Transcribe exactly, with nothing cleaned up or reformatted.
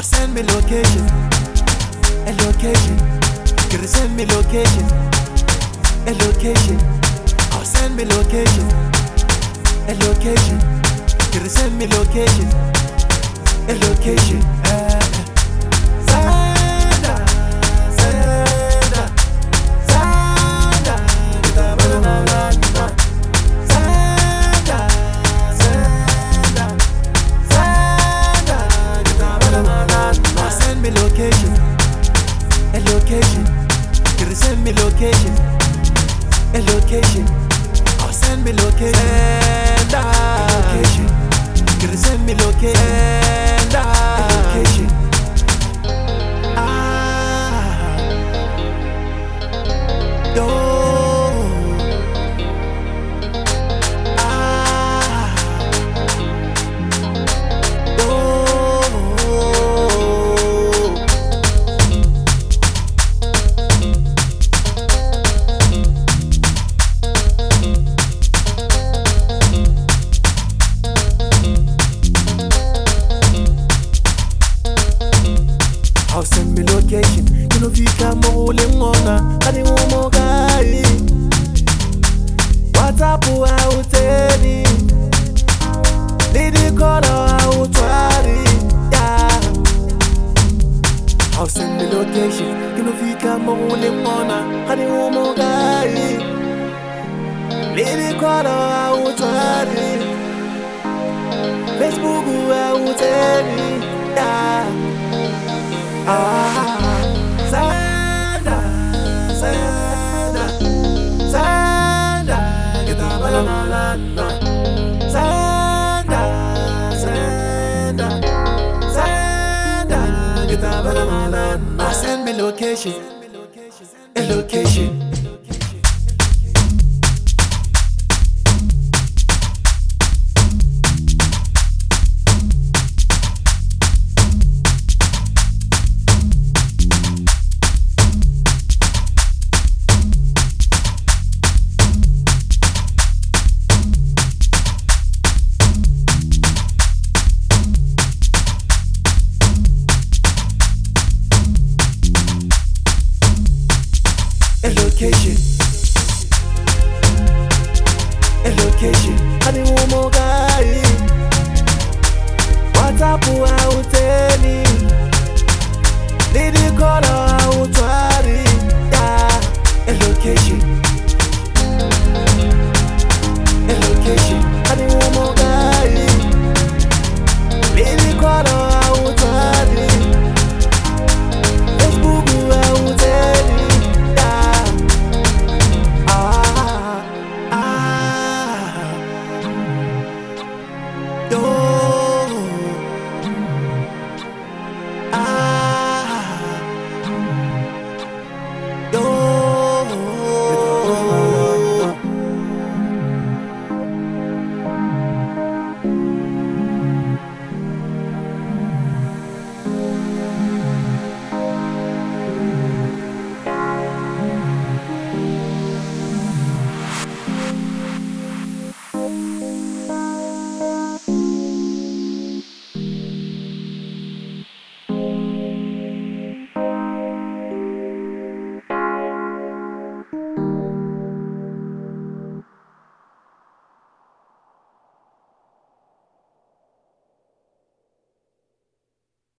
send me location, a location. Can you send me location, a location? I'll send me location, a location. Can you send me location, a location? Uh, Sanda, Sanda, Sanda, kita bermalam. Sanda, Sanda, Sanda, kita bermalam. I'll send me location, a location. Can you send me location, a location? I'll send me location, a location. Can you send me location, a location? Ah, yo, ah, yo. I'll send me location. You know if I'm rolling on a and you more guy. What's up? I will tell you. Lady call I will try it. Yeah. I'll send me location. You know if I'm rolling on a and you more guy. Lady call I will try it. Facebook I will tell you. Yeah. Ah, Sanda, Sanda, Sanda, kita bermalam. Sanda, Sanda, Sanda, kita bermalam. Ah, send me location, a location. A location.